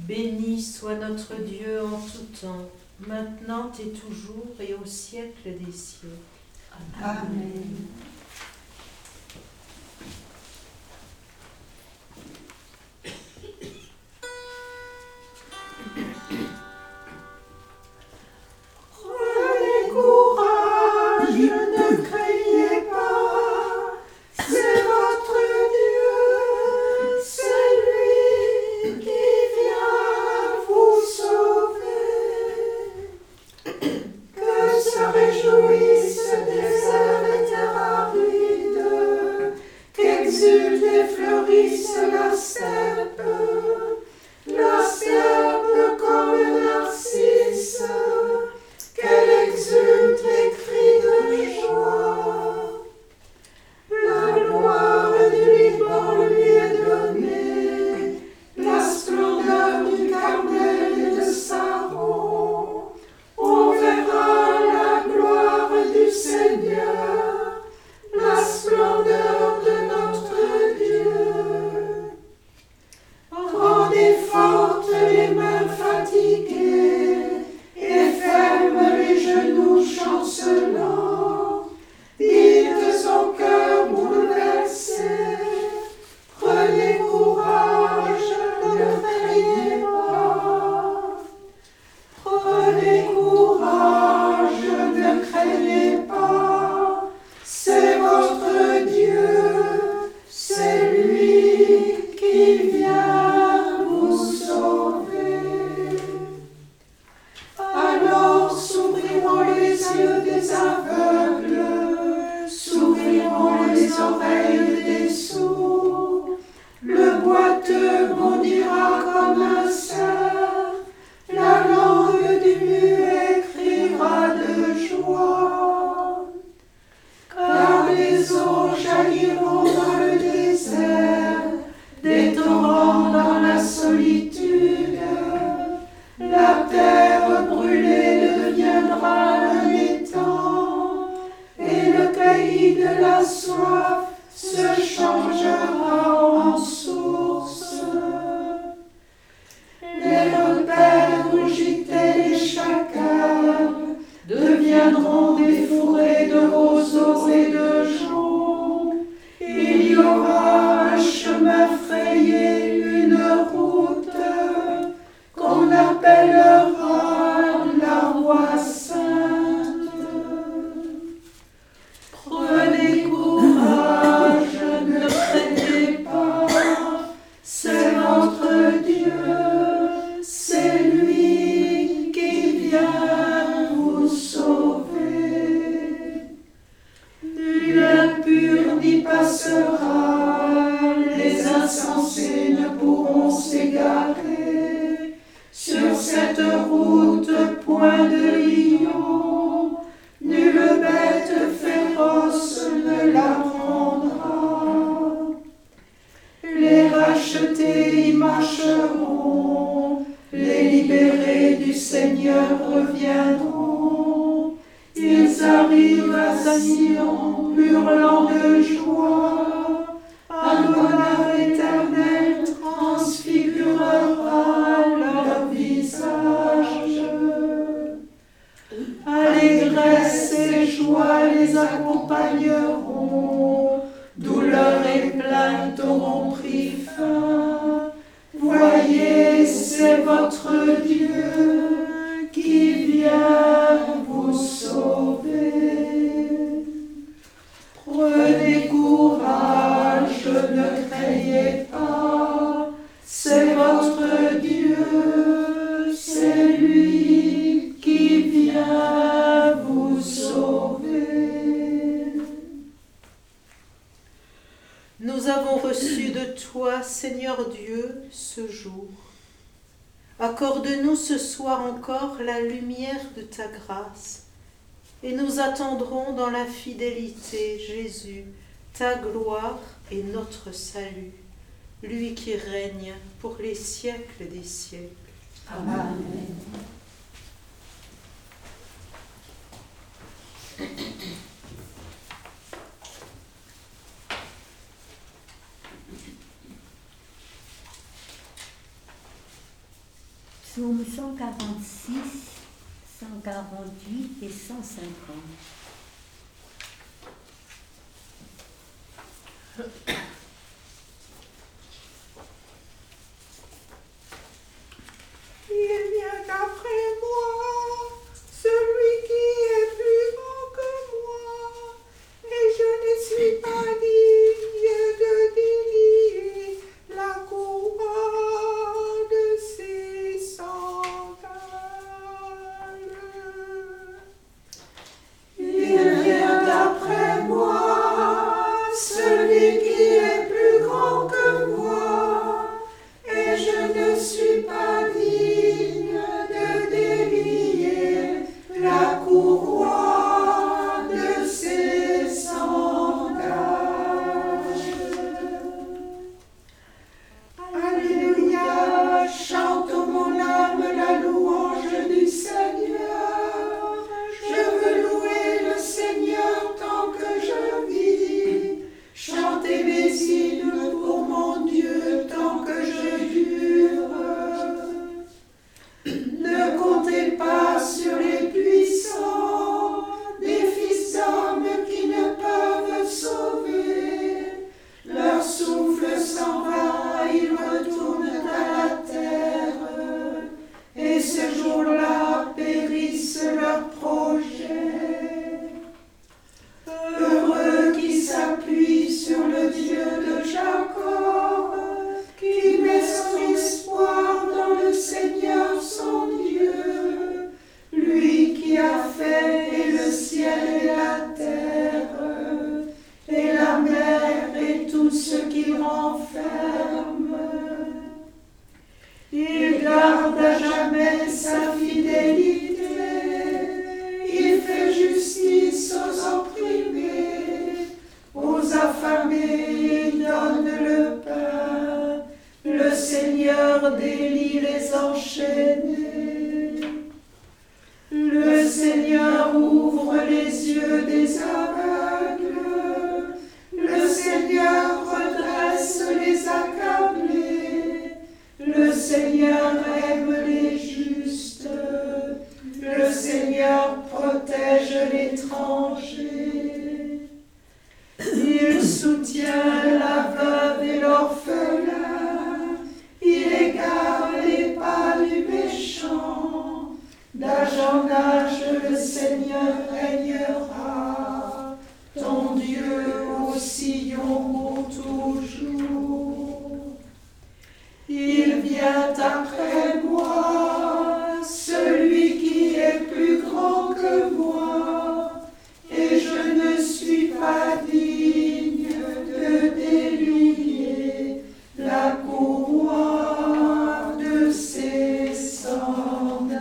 Béni soit notre Dieu en tout temps, maintenant et toujours et au siècle des siècles. Amen. Prenez courage, ne craignez pas, c'est votre Dieu, c'est lui qui vient vous sauver. Que se réjouissent des terres arides, qu'exulte et fleurisse la steppe comme un narcisse, qu'elle exulte et crie de joie. La gloire du Liban lui est donnée, la splendeur du Carmel et de Saron. On verra la gloire du Seigneur, la splendeur de notre Dieu. Rendez fortes les mains fatiguées et ferme les genoux chancelants. Dites au cœur bouleversé, prenez courage, ne craignez pas. Prenez courage, ne craignez pas, c'est votre Dieu, c'est lui qui vient vous sauver. Alors s'ouvriront les yeux des aveugles, s'ouvriront les oreilles des sourds, le boiteux bondira comme un cerf, la langue du muet criera de joie. Car les eaux jailliront dans le désert, des torrents dans la solitude. La terre brûlée deviendra un étang, et le pays de la soif se changera en source. Les repères où gîtaient les chacals deviendront des fourrés de roseaux et de joncs. Il y aura un chemin frayé, une route qu'on appellera la voie sainte. Prenez courage, ne craignez pas, c'est votre Dieu, c'est lui qui vient vous sauver. Nul impur n'y passera, les insensés ne pourront s'égarer. Sur cette route, point de lion, nulle bête féroce ne la prendra. Les rachetés y marcheront, les libérés du Seigneur reviendront. Ils arrivent à Sion, hurlant de joie. Un bonheur éternel transfigurera leur visage. Allégresse et joie les accompagneront, douleur et plainte auront pris fin. Voyez, c'est votre Dieu qui vient vous sauver. Prenez courage, ne craignez pas, c'est votre Dieu, c'est lui qui vient vous sauver. Nous avons reçu de toi, Seigneur Dieu, ce jour. Accorde-nous ce soir encore la lumière de ta grâce, et nous attendrons dans la fidélité, Jésus, ta gloire et notre salut, lui qui règne pour les siècles des siècles. Amen. Psaume 146, 148 et 150. Il vient après moi, celui qui est plus grand que moi, et je ne suis pas digne de délier la couronne de ses sandales. Il vient après moi, celui qui est plus grand que moi, et je ne suis pas digne de délier la couronne de ses sandales. Alléluia, chante mon âme la louange du Seigneur. Je veux louer le Seigneur tant que je vis, chanter mes hymnes pour mon Dieu tant que je dure. Ne comptez pas sur les puissants, des fils d'hommes qui ne peuvent sauver. Leur souffle s'en va, ils retournent à la terre, et ce jour-là périssent leurs projets. Heureux qui s'appuie sur le Dieu de Jacob, qui met son espoir dans le Seigneur son Dieu, lui qui a fait le ciel et la terre, et la mer et tout ce qu'il renferme. Il garde à jamais sa fidélité, il fait justice aux opprimés, aux affamés il donne le pain, le Seigneur délie les enchaînés. Le Seigneur ouvre les yeux des aveugles, le Seigneur redresse les accablés, le Seigneur aime les justes, le Seigneur protège l'étranger. Il soutient la veuve et l'orphelin, il égare les pas du méchant. D'âge en âge le Seigneur régnera, ton Dieu au sillon pour toujours. Il vient après moi, celui qui est plus grand que moi, et je ne suis pas digne de délier la couronne de ses sandales.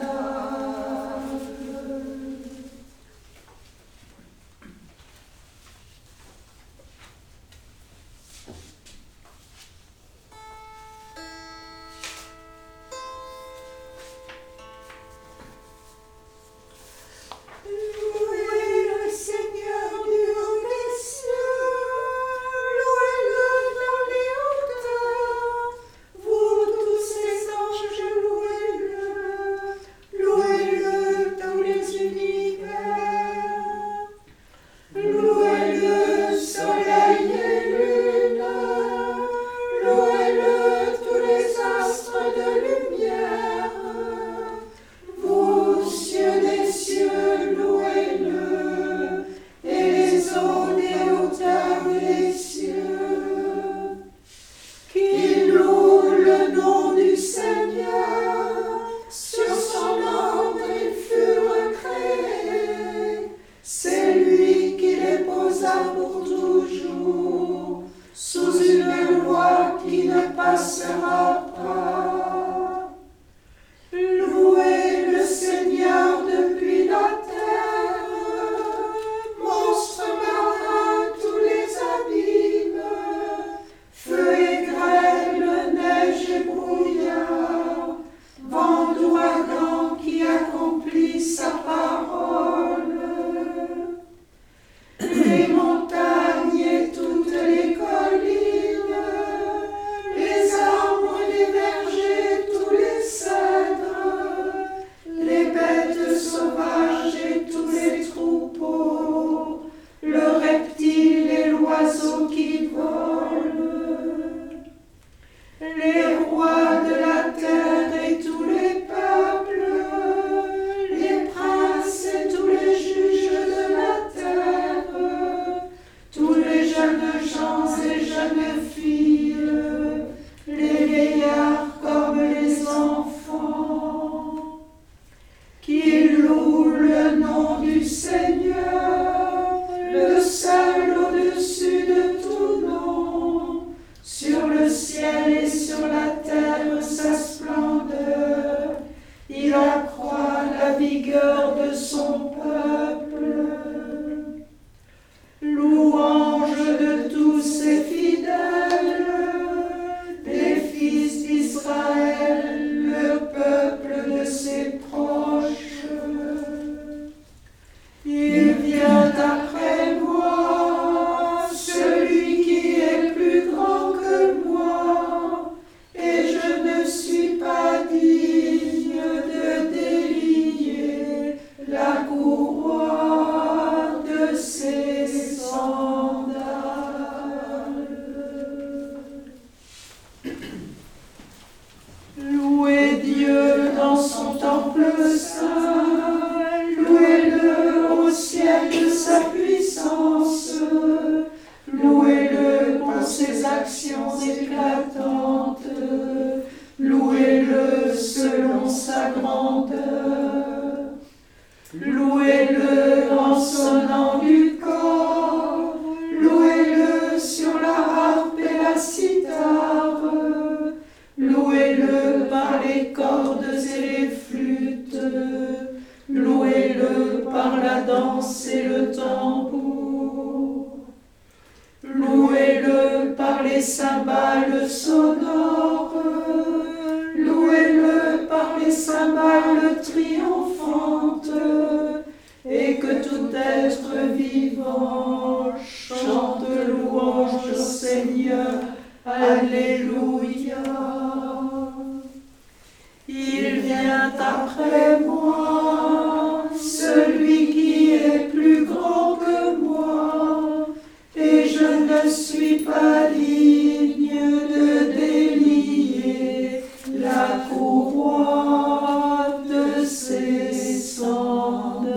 oiseaux qui volent, les rois de la terre et tous les peuples, les princes et tous les juges de la terre, tous les jeunes gens et jeunes filles, les vieillards comme les enfants, qui louent le nom du Seigneur, le seul au-dessus de tout nom, sur le ciel et sur la terre sa splendeur, il accroît la vigueur de son peuple. Louange de tous ses fidèles, des fils d'Israël, le peuple de ses proches. Il vient après moi, celui qui est plus grand que moi, et je ne suis pas digne de délier la courroie de ses sandales. Louez Dieu dans son temple saint, louez-le au ciel de sa puissance, louez-le pour ses actions éclatantes, louez-le selon sa grandeur, louez-le en sonnant du cor, louez-le sur la harpe et la cithare, louez-le par les cordes et les flûtes, louez-le par la danse et le tambour, louez-le par les cymbales sonores, louez-le par les cymbales triomphantes, et que tout être vivant chante louange au Seigneur. Alléluia. Il vient après moi, celui qui est plus grand que moi, et je ne suis pas digne de délier la courroie de ses sandales.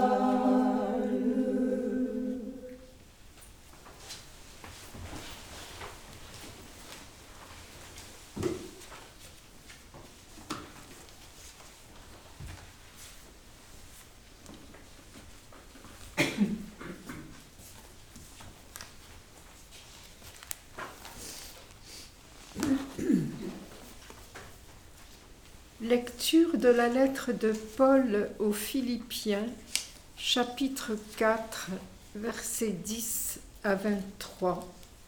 Lecture de la lettre de Paul aux Philippiens, chapitre 4, versets 10 à 23.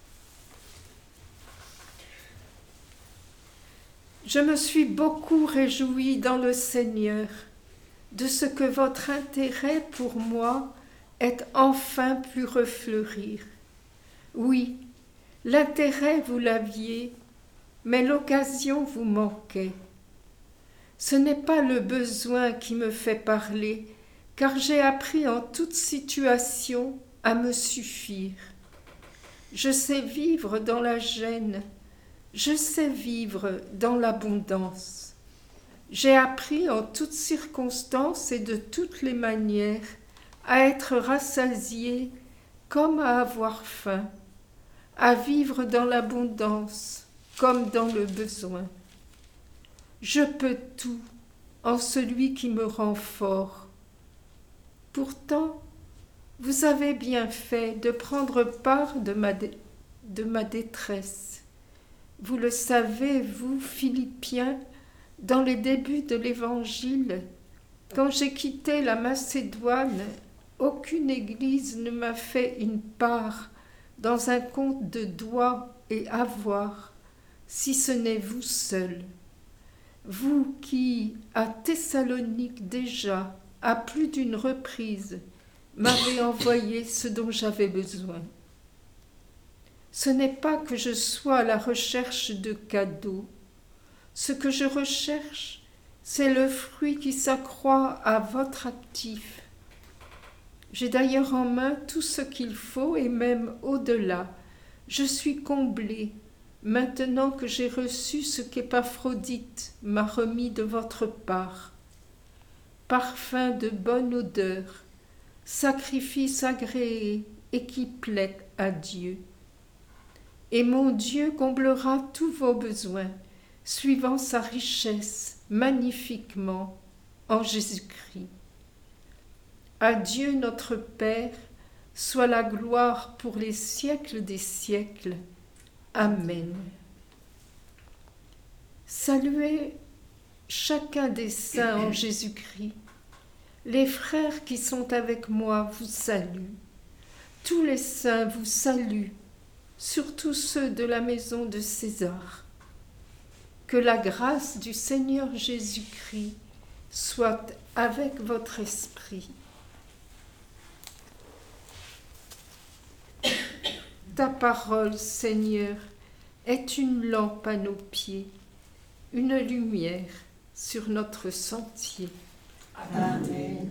Je me suis beaucoup réjouie dans le Seigneur de ce que votre intérêt pour moi ait enfin pu refleurir. Oui, l'intérêt vous l'aviez, mais l'occasion vous manquait. Ce n'est pas le besoin qui me fait parler, car j'ai appris en toute situation à me suffire. Je sais vivre dans la gêne, je sais vivre dans l'abondance. J'ai appris en toutes circonstances et de toutes les manières à être rassasié comme à avoir faim, à vivre dans l'abondance comme dans le besoin. Je peux tout en celui qui me rend fort. Pourtant, vous avez bien fait de prendre part de ma détresse. Vous le savez, vous, Philippiens, dans les débuts de l'Évangile, quand j'ai quitté la Macédoine, aucune église ne m'a fait une part dans un compte de doigts et avoirs, si ce n'est vous seul. Vous qui, à Thessalonique déjà, à plus d'une reprise, m'avez envoyé ce dont j'avais besoin. Ce n'est pas que je sois à la recherche de cadeaux. Ce que je recherche, c'est le fruit qui s'accroît à votre actif. J'ai d'ailleurs en main tout ce qu'il faut et même au-delà. Je suis comblée, maintenant que j'ai reçu ce qu'Épaphrodite m'a remis de votre part. Parfum de bonne odeur, sacrifice agréé et qui plaît à Dieu. Et mon Dieu comblera tous vos besoins, suivant sa richesse magnifiquement en Jésus-Christ. À Dieu notre Père, soit la gloire pour les siècles des siècles. Amen. Saluez chacun des saints en Jésus-Christ. Les frères qui sont avec moi vous saluent. Tous les saints vous saluent, surtout ceux de la maison de César. Que la grâce du Seigneur Jésus-Christ soit avec votre esprit. Ta parole, Seigneur, est une lampe à nos pieds, une lumière sur notre sentier. Amen.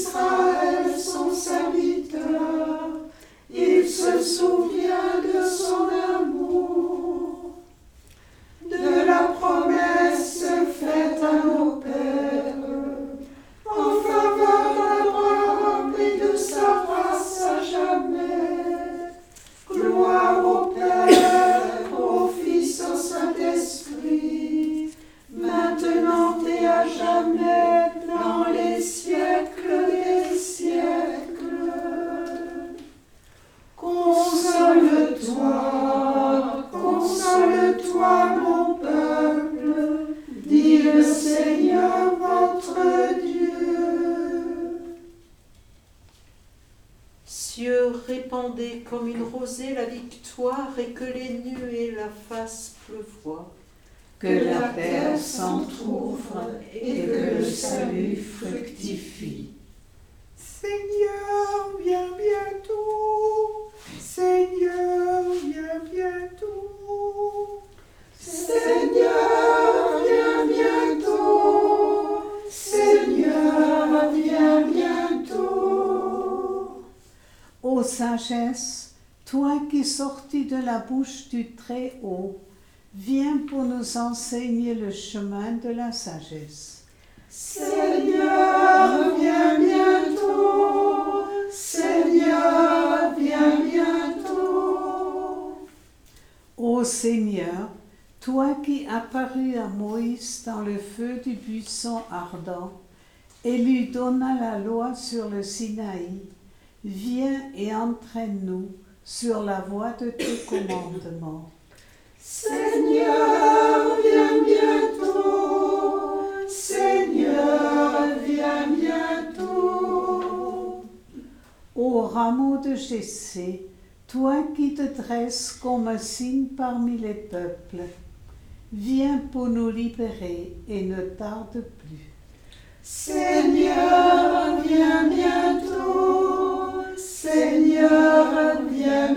Israël, son serviteur, il se souvient de son amour, de la promesse faite à nos pères, en faveur d'Abraham et de sa race à jamais. Gloire au Père, au Fils, au Saint-Esprit, maintenant et à jamais, dans les siècles des siècles. Console-toi, mon peuple, dit le Seigneur votre Dieu. Cieux, répandez comme une rosée la victoire et que les nuées la fassent pleuvoir. Que la terre s'entr'ouvre et que le salut fructifie. Seigneur, viens bientôt. Seigneur, viens bientôt. Seigneur, viens bientôt. Seigneur, viens bientôt. Ô sagesse, toi qui sortis de la bouche du Très-Haut, viens pour nous enseigner le chemin de la sagesse. Seigneur, viens bientôt. Seigneur, viens bientôt. Ô Seigneur, toi qui apparus à Moïse dans le feu du buisson ardent et lui donna la loi sur le Sinaï, viens et entraîne-nous sur la voie de tes commandements. Seigneur, viens bientôt. Seigneur, viens bientôt. Ô rameau de Jessé, toi qui te dresses comme un signe parmi les peuples, viens pour nous libérer et ne tarde plus. Seigneur, viens bientôt. Seigneur, viens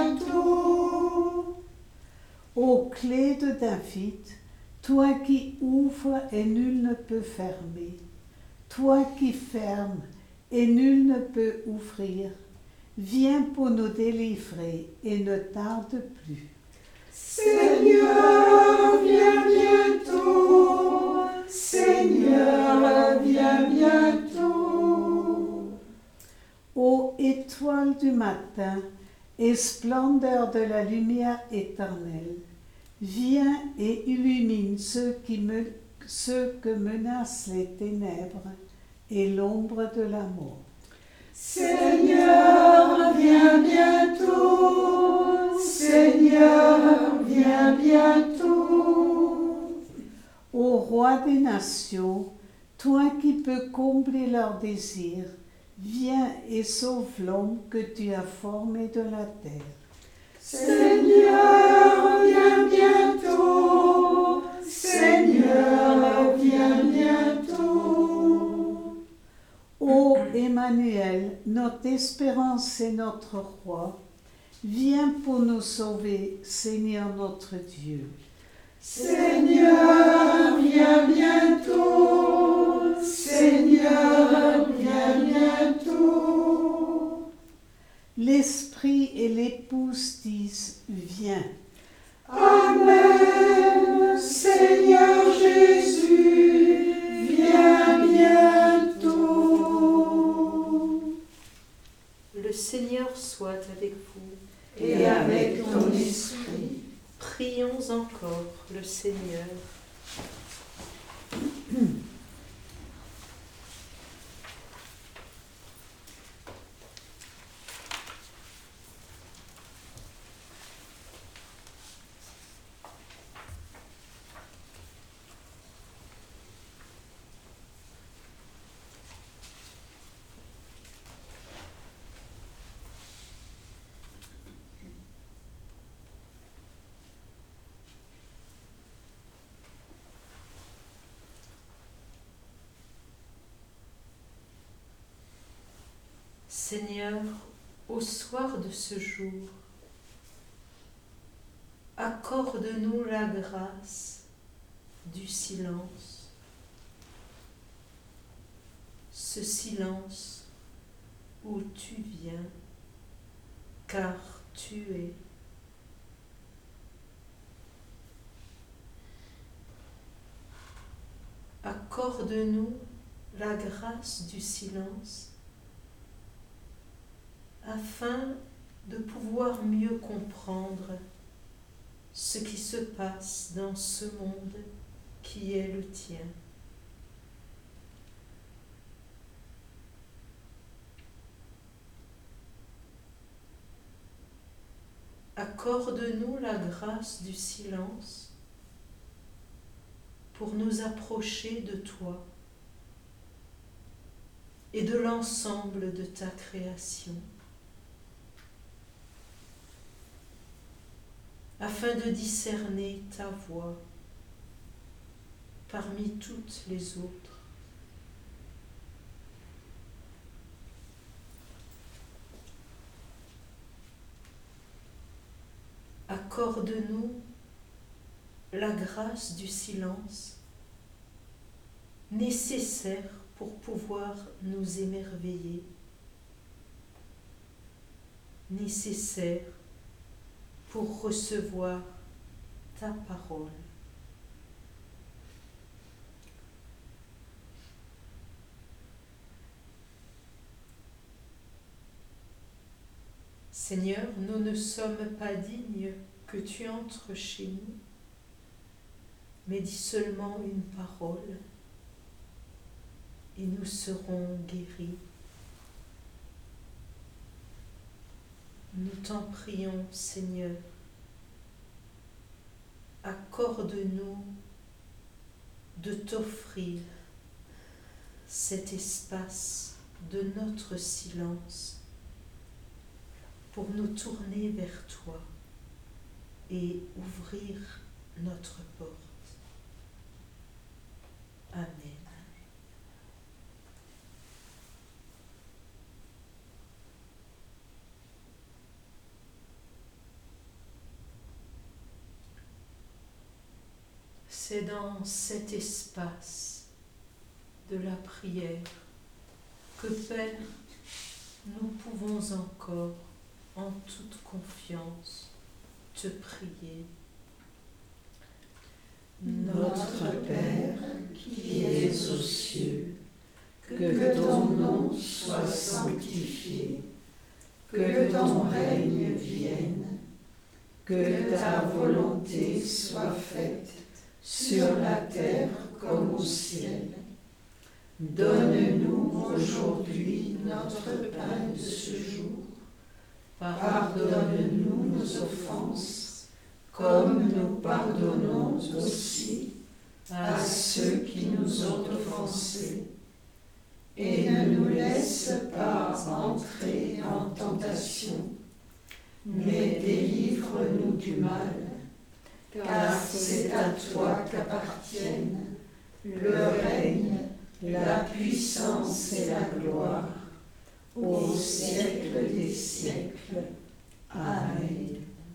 bientôt. Ô clé de David, toi qui ouvres et nul ne peut fermer, toi qui fermes et nul ne peut ouvrir, viens pour nous délivrer et ne tarde plus. Seigneur, viens bientôt. Seigneur, viens bientôt. Ô étoile du matin et splendeur de la lumière éternelle, viens et illumine ceux que menacent les ténèbres et l'ombre de la mort. Seigneur, viens bientôt. Seigneur, viens bientôt. Ô roi des nations, toi qui peux combler leurs désirs, viens et sauve l'homme que tu as formé de la terre. Seigneur, viens bientôt. Seigneur, viens bientôt. Ô Emmanuel, notre espérance et notre roi, viens pour nous sauver, Seigneur notre Dieu. Seigneur, viens bientôt. Seigneur, viens bientôt. L'Esprit et l'Épouse disent, viens. Amen. Seigneur Jésus, viens bientôt. Le Seigneur soit avec vous. Et avec ton esprit. Prions encore le Seigneur. Seigneur, au soir de ce jour, accorde-nous la grâce du silence, ce silence où tu viens, car tu es. Accorde-nous la grâce du silence afin de pouvoir mieux comprendre ce qui se passe dans ce monde qui est le tien. Accorde-nous la grâce du silence pour nous approcher de toi et de l'ensemble de ta création, afin de discerner ta voix parmi toutes les autres. Accorde-nous la grâce du silence nécessaire pour pouvoir nous émerveiller, nécessaire pour recevoir ta parole. Seigneur, nous ne sommes pas dignes que tu entres chez nous, mais dis seulement une parole et nous serons guéris. Nous t'en prions, Seigneur, accorde-nous de t'offrir cet espace de notre silence pour nous tourner vers toi et ouvrir notre porte. Amen. C'est dans cet espace de la prière que, Père, nous pouvons encore, en toute confiance, te prier. Notre Père, qui es aux cieux, que ton nom soit sanctifié, que ton règne vienne, que ta volonté soit faite sur la terre comme au ciel. Donne-nous aujourd'hui notre pain de ce jour. Pardonne-nous nos offenses, comme nous pardonnons aussi à ceux qui nous ont offensés. Et ne nous laisse pas entrer en tentation, mais délivre-nous du mal, car c'est à toi qu'appartiennent le règne, la puissance et la gloire, au siècle des siècles. Amen.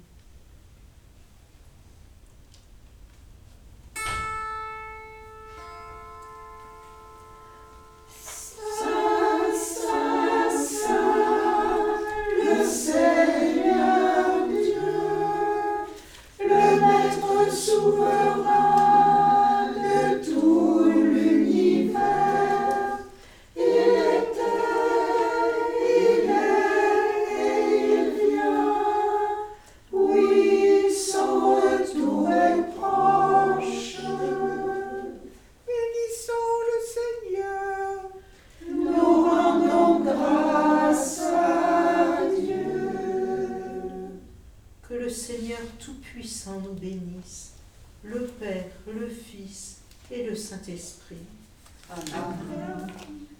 Tout-Puissant nous bénisse, le Père, le Fils et le Saint-Esprit. Amen.